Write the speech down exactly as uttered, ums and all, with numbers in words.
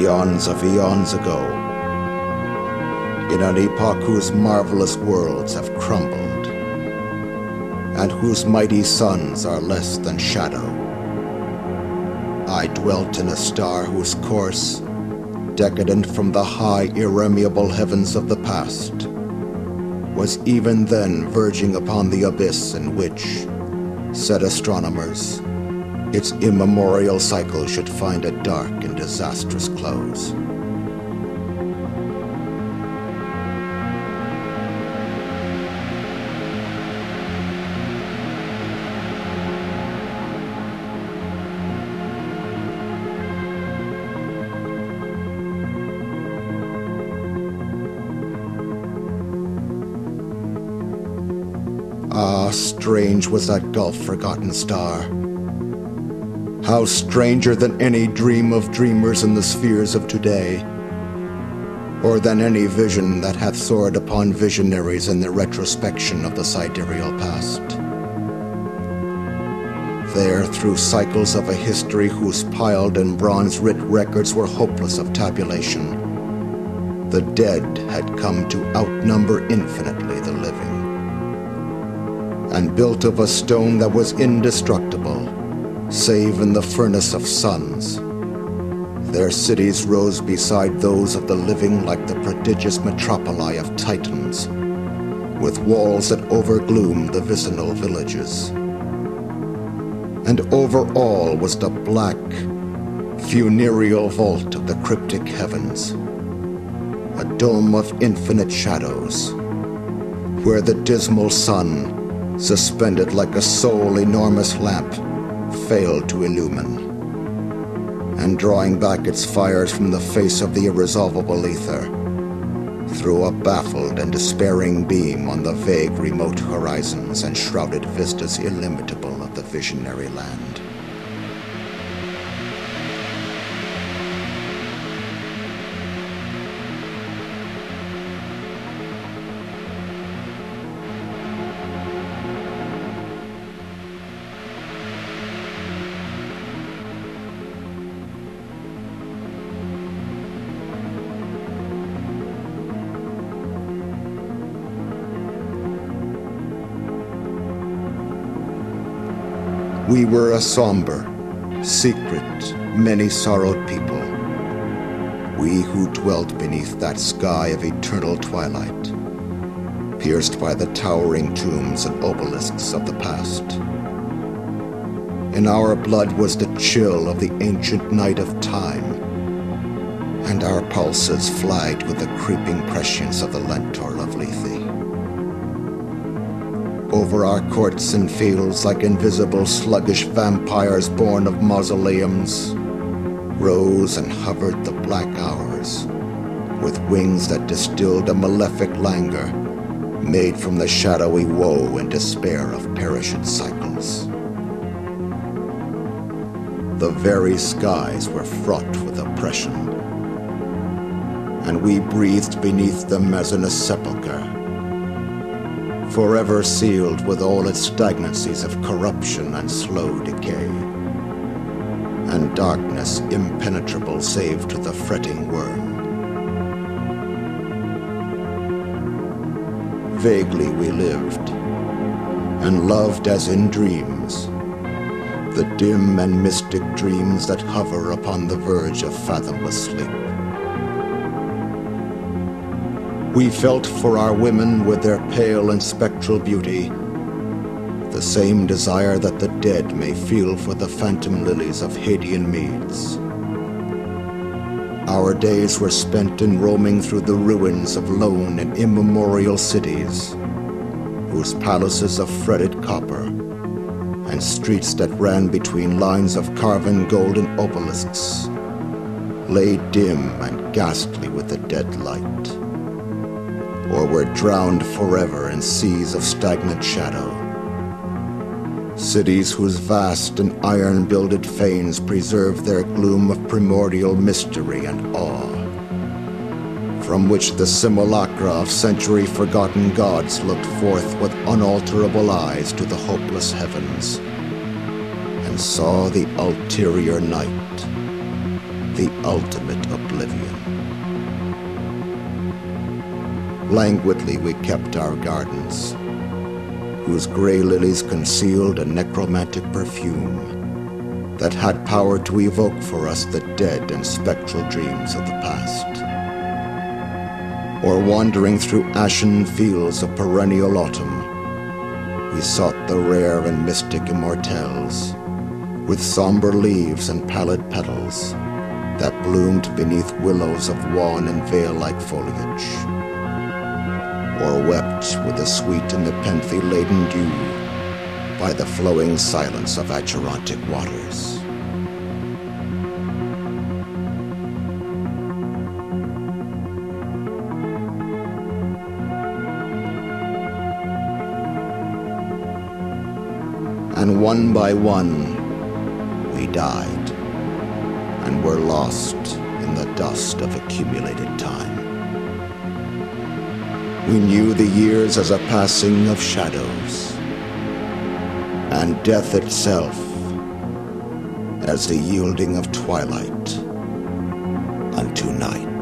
eons of eons ago, in an epoch whose marvelous worlds have crumbled, and whose mighty suns are less than shadow, I dwelt in a star whose course, decadent from the high, irremeable heavens of the past, was even then verging upon the abyss in which, said astronomers, its immemorial cycle should find a dark and disastrous close. Ah, strange was that gulf-forgotten star. How stranger than any dream of dreamers in the spheres of today, or than any vision that hath soared upon visionaries in the retrospection of the sidereal past. There, through cycles of a history whose piled and bronze-writ records were hopeless of tabulation, the dead had come to outnumber infinitely the living. And built of a stone that was indestructible, save in the furnace of suns, their cities rose beside those of the living like the prodigious metropoli of Titans, with walls that overgloomed the vicinal villages. And over all was the black, funereal vault of the cryptic heavens, a dome of infinite shadows, where the dismal sun, suspended like a sole enormous lamp, failed to illumine, and drawing back its fires from the face of the irresolvable ether, threw a baffled and despairing beam on the vague remote horizons and shrouded vistas illimitable of the visionary land. We were a somber, secret, many-sorrowed people, we who dwelt beneath that sky of eternal twilight, pierced by the towering tombs and obelisks of the past. In our blood was the chill of the ancient night of time, and our pulses flagged with the creeping prescience of the Lentor of Lethe. Over our courts and fields, like invisible sluggish vampires born of mausoleums, rose and hovered the black hours, with wings that distilled a malefic languor, made from the shadowy woe and despair of perished cycles. The very skies were fraught with oppression, and we breathed beneath them as in a sepulchre, forever sealed with all its stagnancies of corruption and slow decay, and darkness impenetrable save to the fretting worm. Vaguely we lived, and loved as in dreams, the dim and mystic dreams that hover upon the verge of fathomless sleep. We felt for our women with their pale and spectral beauty the same desire that the dead may feel for the phantom lilies of Hadean meads. Our days were spent in roaming through the ruins of lone and immemorial cities, whose palaces of fretted copper and streets that ran between lines of carven golden obelisks lay dim and ghastly with the dead light, or were drowned forever in seas of stagnant shadow. Cities whose vast and iron-builded fanes preserved their gloom of primordial mystery and awe, from which the simulacra of century-forgotten gods looked forth with unalterable eyes to the hopeless heavens, and saw the ulterior night, the ultimate oblivion. Languidly we kept our gardens, whose gray lilies concealed a necromantic perfume that had power to evoke for us the dead and spectral dreams of the past. Or wandering through ashen fields of perennial autumn, we sought the rare and mystic immortelles, with somber leaves and pallid petals that bloomed beneath willows of wan and veil-like foliage, or wept with the sweet and nepenthe-laden dew by the flowing silence of Acherontic waters. And one by one, we died, and were lost in the dust of accumulated time. We knew the years as a passing of shadows, and death itself as the yielding of twilight unto night.